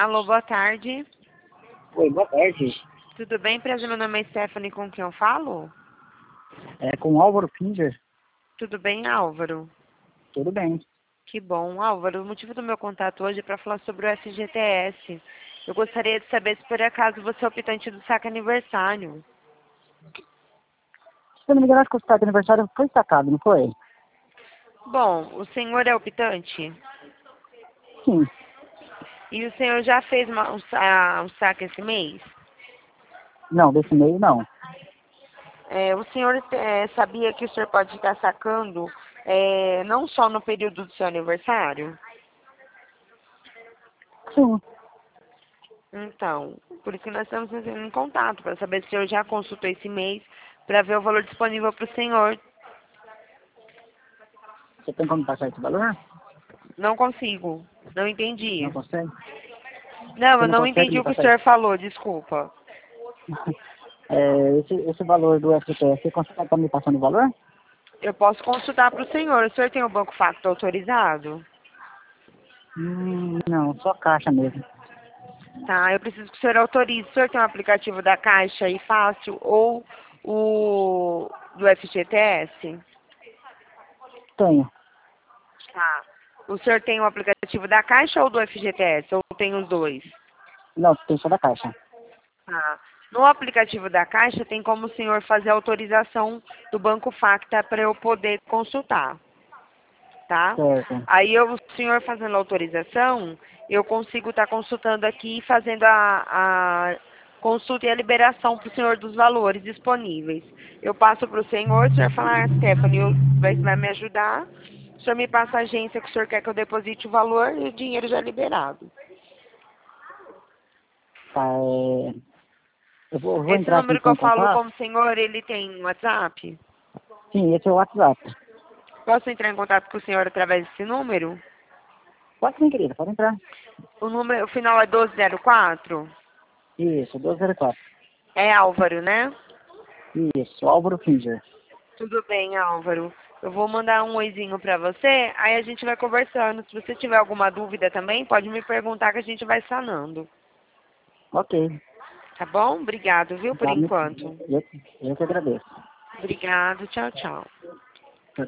Alô, boa tarde. Oi, boa tarde. Tudo bem, prazer? Meu nome é Stephanie, com quem eu falo? É com Álvaro Finger. Tudo bem, Álvaro? Tudo bem. Que bom. Álvaro, o motivo do meu contato hoje é para falar sobre o FGTS. Eu gostaria de saber se por acaso você é optante do saque aniversário. Se eu não me engano, acho que o estado de aniversário foi sacado, não foi? Bom, o senhor é optante? Sim. E o senhor já fez um saque esse mês? Não, desse meio não. O senhor sabia que o senhor pode estar sacando não só no período do seu aniversário? Sim. Então, por isso que nós estamos entrando em contato, para saber se o senhor já consultou esse mês, para ver o valor disponível para o senhor. Você tem como passar esse valor? Não consigo, não entendi. Não consegue? Não, Você eu não não consegue entendi me o que o passar senhor isso? falou, desculpa. Esse valor do FGTS, você consegue estar me passando o valor? Eu posso consultar para o senhor. O senhor tem o Banco Facto autorizado? Não, só caixa mesmo. Tá, eu preciso que o senhor autorize. O senhor tem um aplicativo da Caixa aí fácil ou o do FGTS? Tenho. Tá. O senhor tem o aplicativo da Caixa ou do FGTS? Ou tem os dois? Não, tem só da caixa. Tá. No aplicativo da Caixa tem como o senhor fazer a autorização do Banco Facta para eu poder consultar, tá? Certo. Aí o senhor fazendo a autorização, eu consigo estar consultando aqui e fazendo a consulta e a liberação para o senhor dos valores disponíveis. Eu passo para o senhor fala, Stephanie, vai me ajudar. O senhor me passa a agência que o senhor quer que eu deposite o valor e o dinheiro já é liberado. Tá, eu vou Esse entrar aqui número que então eu em falo contato. com o senhor, ele tem WhatsApp? Sim, esse é o WhatsApp. Posso entrar em contato com o senhor através desse número? Pode sim, querida, pode entrar. O final é 1204? Isso, 1204. É Álvaro, né? Isso, Álvaro Finger. Tudo bem, Álvaro. Eu vou mandar um oizinho pra você, aí a gente vai conversando. Se você tiver alguma dúvida também, pode me perguntar que a gente vai sanando. Ok. Tá bom? Obrigado, viu, por Tá, enquanto. eu que agradeço. Obrigado, tchau, tchau.